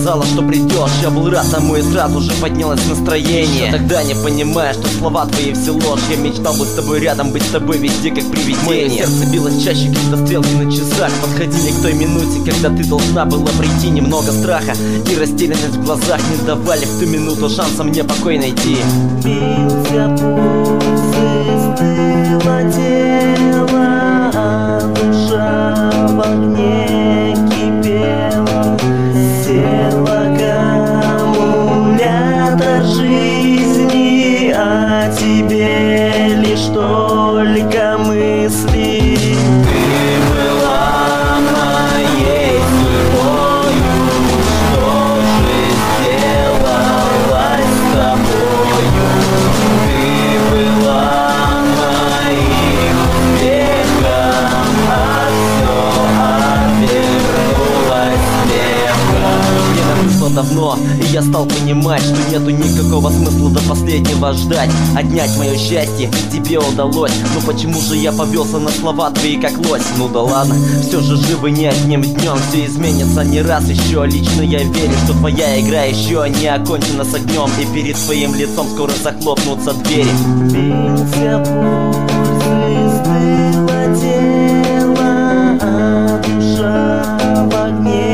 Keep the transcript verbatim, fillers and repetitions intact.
сказала, что придешь, я был рад тому, и сразу же поднялось настроение. Еще тогда не понимая, что слова твои все ложь. Я мечтал быть с тобой рядом, быть с тобой везде, как привидение. Мое сердце билось чаще, когда стрелки на часах подходили к той минуте, когда ты должна была прийти. Немного страха и растерянность в глазах не давали в ту минуту шанса мне покой найти. Бился пульс, стыло тело, а душа в огне кипела. Сел аккумулятор жизни, а тебе лишь только мысли. Ты была моей судьбою, что же сделалась с тобою? Ты была моим успехом, а все обернулось смехом. Время вышло давно, и я стал понимать, что нету никакого смысла до последнего ждать. Отнять мое счастье тебе удалось, но почему же я повелся на слова твои как лось? Ну да ладно, все же живы не одним днем, все изменится не раз еще. Лично я верю, что твоя игра еще не окончена с огнем, и перед твоим лицом скоро захлопнутся двери. Бился пульс, и стыло тело, а душа в огне